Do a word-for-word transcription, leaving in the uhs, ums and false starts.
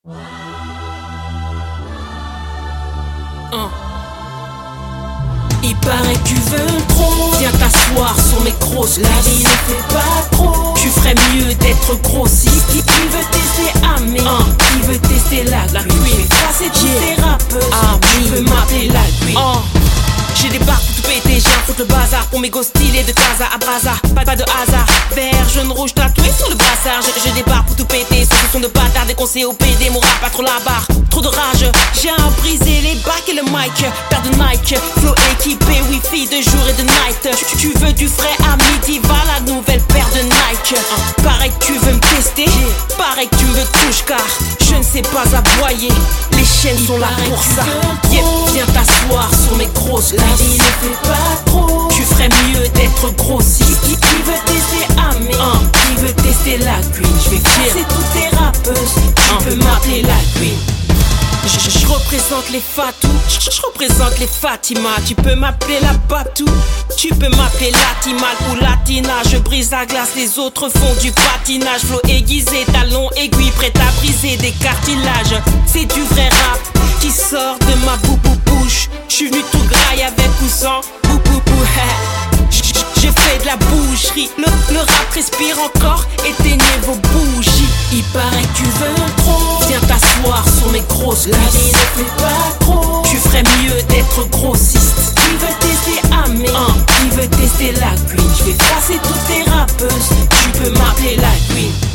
Hein. Il paraît que tu veux trop. Viens t'asseoir sur mes grosses. La vie ne fait pas trop. Tu ferais mieux d'être grossiste. Qui, qui veut tester Amé, hein. Qui veut tester la, la queen. Ça c'est toutes tes rappeuses. Ah, tu peux m'appeler la queen. Oh. J'ai des barres pour tout péter, j'ai un foutre le bazar. Pour mes gosses stylés de Casa à Braza. Pas, pas de hasard, vert, jaune, rouge, tatoué sur le brassard. J'ai des barres pour tout péter, ce sont de bâtards. Des conseils au P D, mon rap pas trop la barre. Trop de rage, j'ai à briser les bacs et le mic. Paire de Nike, flow équipé, wifi de jour et de night. Tu, tu veux du frais à midi, va la nouvelle paire de Nike. Pareil que tu veux me tester, pareil que tu me veux touche car je ne sais pas aboyer. Les chiennes sont là pour ça. Yeah, viens t'asseoir sur mes grosses. La vie ne fait pas trop. Tu ferais mieux d'être grossiste. Qui, qui veut tester Amé, hein. Qui veut tester la queen. Je vais dire, c'est toutes tes rappeuses. Tu hein. peux m'appeler la queen. Je, je, je représente les Fatou, je, je représente les Fatima. Tu peux m'appeler la Batou, tu peux m'appeler Latimal ou Latina. Je brise la glace, les autres font du patinage. Flow aiguisé, talon aiguille, prêt à briser des cartilages. C'est du vrai rap qui sort de ma boubou bouche. J'suis venu tout graille avec ou sans boubou bou. J'ai fait de la boucherie, le, le rap respire encore, éteignez vos bougies. Il paraît que tu veux trop. Viens t'asseoir sur mes grosses. La vie ne fait pas trop. Tu ferais mieux d'être grossiste. Qui veut tester Amé, hein. Qui veut tester la queen. Je vais passer toutes tes rappeuses. Tu peux m'appeler la queen.